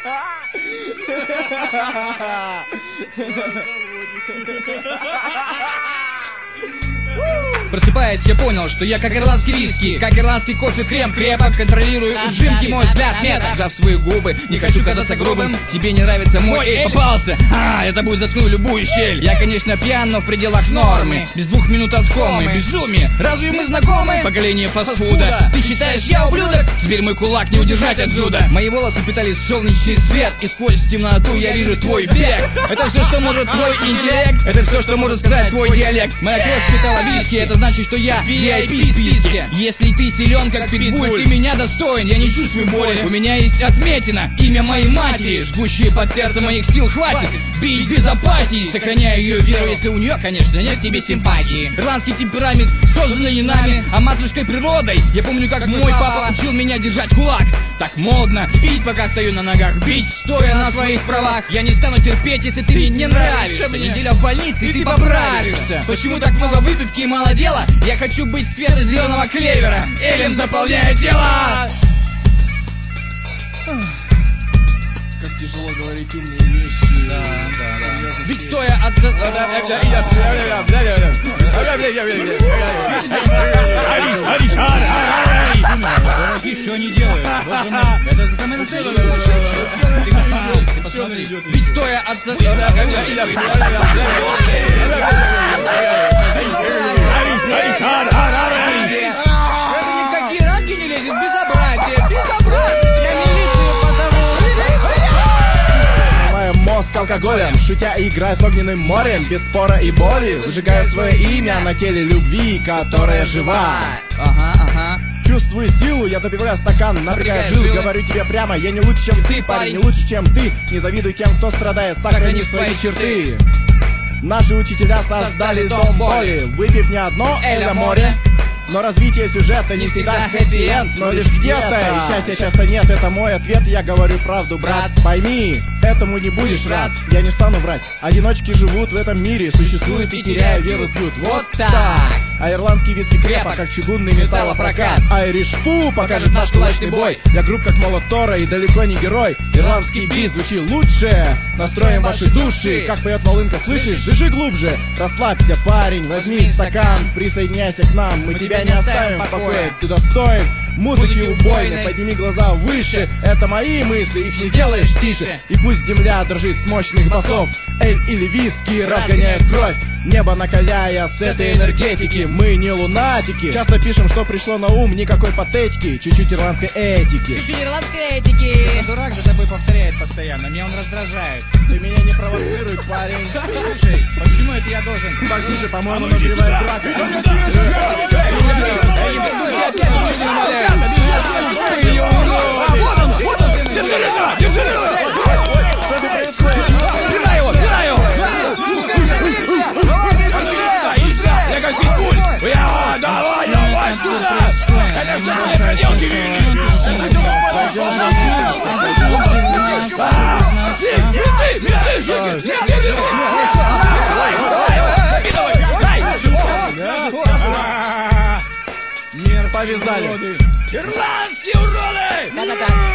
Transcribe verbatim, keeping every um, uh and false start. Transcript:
Просыпаясь, я понял, что я как ирландский виски, как ирландский кофе, крем, крепок, контролирую ужимки, мой взгляд меток. Сжав свои губы, не хочу казаться грубым, тебе не нравится мой, эй, попался. А, это будет заткнуть любую щель. Я, конечно, пьян, но в пределах нормы. Без двух минут от комы, безумие. Разве мы знакомы? Поколение фастфуда. Ты считаешь, я ублюдок? Теперь мой кулак не удержать отсюда. Мои волосы впитали солнечный свет, и сквозь темноту я вижу твой бег. Это все, что может твой интеллект, это все, что может сказать твой диалект. Моя кровь впитала виски, это значит, что я ви ай пи в списке. Если ты силен, как питбуль, ты меня достоин, я не чувствую боли. У меня есть отметина, имя моей матери, жгущие под сердце моих сил хватит бить без апатии. Сохраняю ее веру, если у нее, конечно, нет к тебе симпатии. Ирландский темперамент, созданный не нами, а матушкой природой. Я помню, как мой папа учил меня держать кулак. Так модно, бить, пока стою на ногах, бить, стоя на своих правах. Я не стану терпеть, если ты мне не нравишься. Неделя в больнице, и ты поправишься. Почему так много выпивки и мало дела? Я хочу быть цвета зеленого клевера. Элем заполняет тело. Как тяжело говорить умные вещи. Да, да, да. Ведь стоя от... Что они делают? Это самое настоящее. Ты посмотри. Ведь стоя от... Никакие рамки не лезет, безобразие, безобразие. Я милицию позову. Снимаю мозг алкоголем, шутя и играя с огненным морем, без спора и боли, выжигаю свое имя на теле любви, которая жива. Ага, ага. Чувствую силу, я допиваю стакан, напрягая жил, говорю тебе прямо, я не лучше, чем ты, парень, не лучше, чем ты. Не завидуй тем, кто страдает, сохрани свои черты. Наши учителя создали дом боли, выпив не одно Эля море. Но развитие сюжета не всегда хэппи-энд, но лишь где-то, и счастья часто нет, это мой ответ, я говорю правду, брат. Пойми, этому не будешь рад, я не стану врать. Одиночки живут в этом мире, существуют и теряя веру пьют. Вот так. А ирландский виски крепок, как чугунный металлопрокат. Айриш фу покажет наш кулачный бой. Я груб как молот Тора и далеко не герой. Ирландский бит звучит лучше, настроим ваши души. Как поет волынка, слышишь? Дыши глубже. Расслабься, парень, возьми стакан, присоединяйся к нам, мы тебя не оставим в покое, ты достоин музыки убойной. Подними глаза выше, это мои мысли, их не сделаешь тише. И пусть земля дрожит с мощных басов, эль или виски разгоняют кровь, небо накаляя с этой энергетики. Мы не лунатики, часто пишем, что пришло на ум, никакой патетики, чуть-чуть ирландской этики. Чуть-чуть ирландской этики. Это дурак за тобой повторяет постоянно, меня он раздражает. Ты меня не провоцируй, парень. Слушай, почему это я должен? Послушай, по-моему, назревает драка. Вот он, вот он! Держи лица! Держи лица! Что ты происходит? Пинай его! Пинай его! Я как питбуль! Я, давай, давай сюда! Это все мои проделки! Мир повязали. Ирландские уроды! Да-да-да.